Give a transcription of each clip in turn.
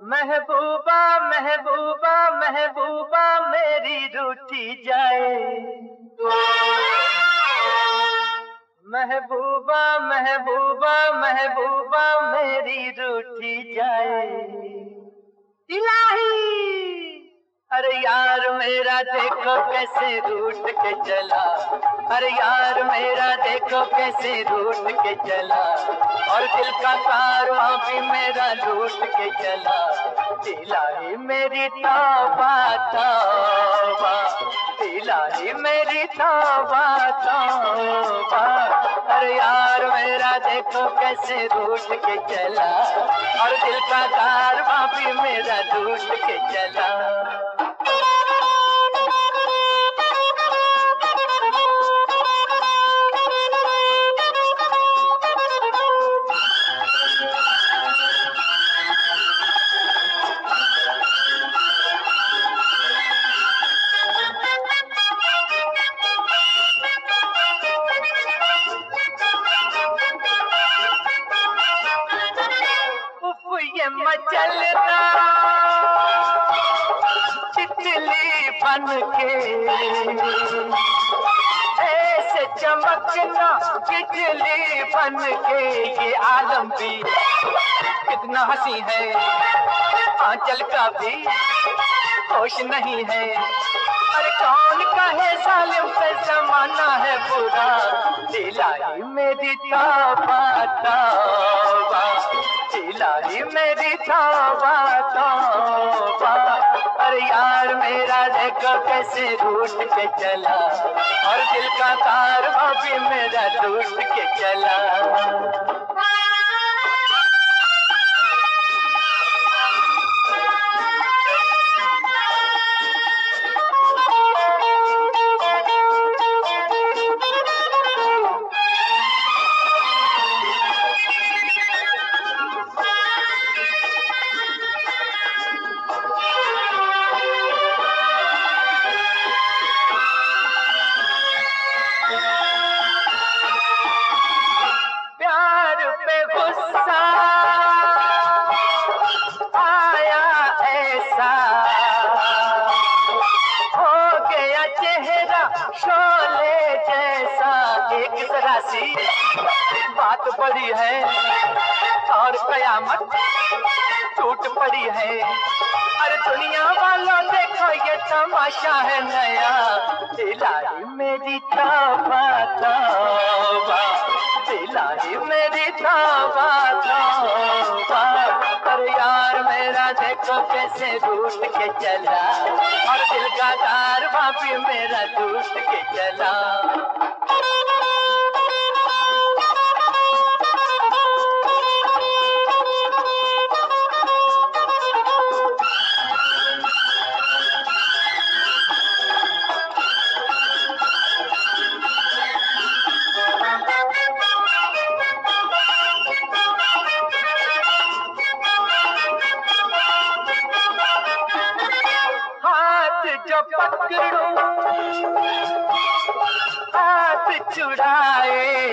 महबूबा महबूबा महबूबा मेरी रूठी जाए। महबूबा महबूबा महबूबा मेरी रूठी जाए। इलाही अरे यार मेरा देखो कैसे रूठ के चला। अरे यार मेरा देखो कैसे रूठ के चला। और दिल का कारवां भी मेरा लूट के चला। इलाही मेरी तौबा तौबा, इलाही मेरी तौबा तौबा। अरे यार मेरा देखो कैसे रूठ के चला। और दिल का कारवां भी मेरा लूट के चला। ये मचलना तितली बन के, ऐसे चमकना बिजली बन के। ये आलम भी कितना हंसी है, आंचल का भी होश नहीं है। अरे कौन कहे जालिम से जमाना है बुरा। इलाही मेरी तौबा तौबा, इलाही मेरी तौबा तौबा। अरे यार मेरा देखो कैसे रूठ के चला। और दिल का कारवां भी मेरा लूट के चला। शोले जैसा एक सरासी बात बड़ी है और कयामत टूट पड़ी है। अरे दुनिया वालों देखो ये तमाशा है नया। इलाही मेरी तौबा तौबा, इलाही मेरी तौबा तौबा। अरे यार मेरा देखो कैसे रूठ के चला। और दिल का कारवां भी मेरा लूट के चला। जो पकड़ूं हाथ छुड़ाए,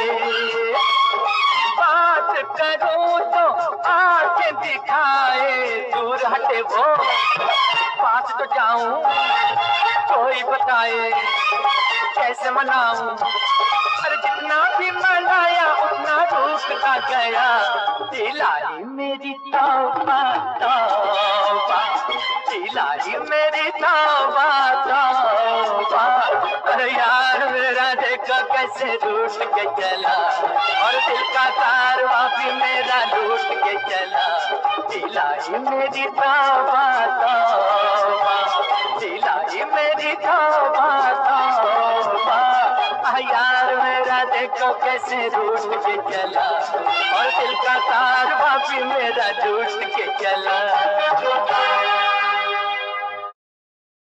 बात करूं तो आंखें दिखाए। दूर हटे वो पास तो जाऊं, कोई बताए कैसे मनाऊं। अरे जितना भी मनाया उतना रूठता गया। इलाही मेरी तौबा तौबा, इलाही मेरी तौबा तौबा। अरे यार मेरा देखो कैसे रूठ के चला। और दिल का कारवां भी मेरा लूट के चला। इलाही मेरी तौबा तौबा, इलाही मेरी तौबा तौबा। यार मेरा देखो कैसे रूठ के चला। और दिल का कारवां भी मेरा लूट के चला।